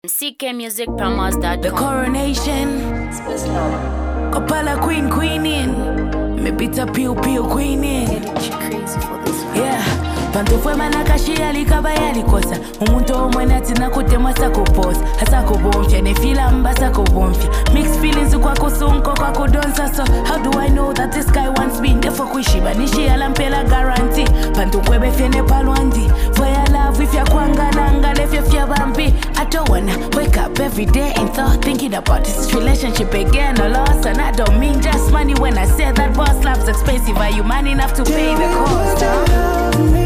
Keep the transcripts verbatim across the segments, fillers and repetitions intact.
C K music promos dot com. The coronation. Kapala queen, queen in. Me pita piu piu queen in. She crazy for this one. Yeah. Pantu fue manakashi alikaba yalikosa. Umuntu omwenati nakutema sakuposa. Hasakubomfya nefila mba sakubomfya. Mixed feelings kwa kusunko kwa kudonsa. So how do I know that this guy wants me? Defo kuishiba nishi alampela guarantee. Pantu kwebe fiene palwandi. For your love if ya kwanga nanga lef ya fya bambi. I don't wanna wake up every day in thought thinking about this relationship again or loss. And I don't mean just money when I say that boss love's expensive. Are you man enough to pay the cost? Huh?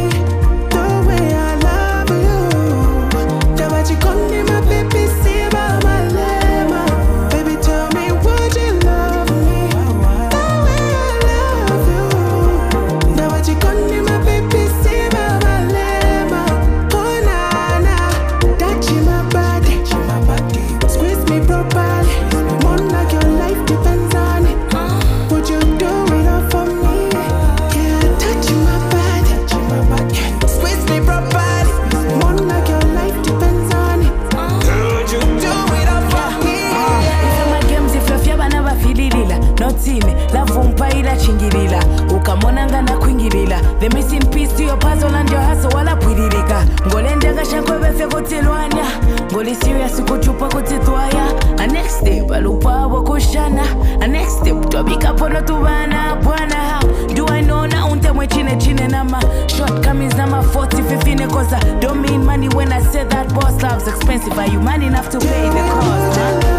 Chingirila, ukamonanga na kwingirila. The missing piece to your puzzle and your hustle wala pwiririka. Ngolende gashakwe befe kotilwanya. Ngoli serious kuchupa kutitwaya. A next step alupa wakushana. A next step tobika pono tubana. Bwana how do I know na unte mwe chine chine nama. Shortcomings nama forty fifine cause I don't mean money when I say that boss love's expensive. Are you man enough to pay the cost? Huh?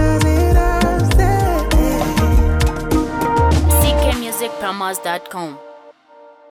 promos dot com.